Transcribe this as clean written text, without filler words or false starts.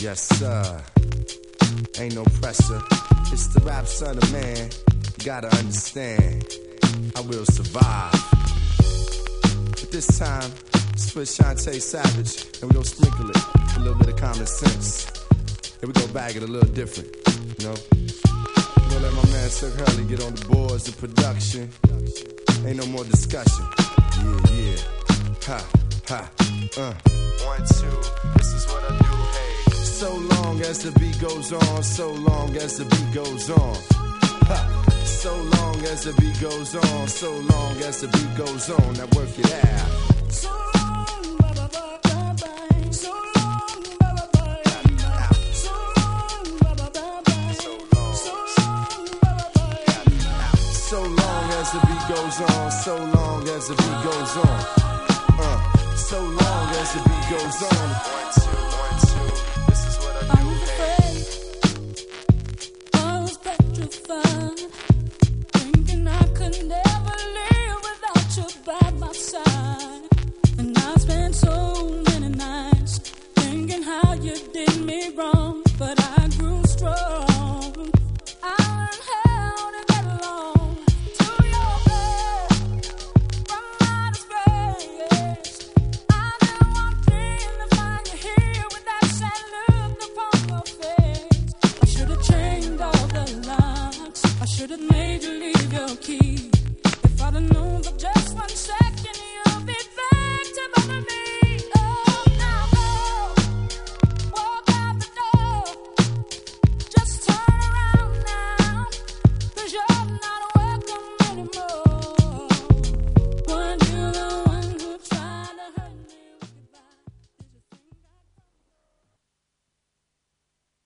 Yes, sir. Ain't no pressure. It's the rap son of man. You gotta understand. I will survive. But this time, it's with Shantae Savage, and we gon' sprinkle it with a little bit of common sense. And we gon' bag it a little different, you know? We gon' let my man Chuck Hurley get on the boards of production. Ain't no more discussion. Yeah. Ha, ha, 1, 2, this is what I do, hey. So long as the beat goes on, so long as the beat goes on. Ha, so long as the beat goes on, so long as the beat goes on. Now work it out. So long, ba-ba-ba-ba-ba. So long, ba-ba-ba-ba-ba. So long, ba-ba-ba-ba. So long, ba-ba-ba-ba. So long as the beat goes on, so long as the beat goes on. So long as the beat goes on. 1, 2, this is what I do. I was petrified, thinking I could never live without you by my side. And I spent so many nights thinking how you did me wrong, but I grew strong. I learned how to get along to your bed from outer space. I did one thing to find you here with that sad look upon your face. I should have changed all the locks. I should have made you leave your key. If I'd have known for just 1 second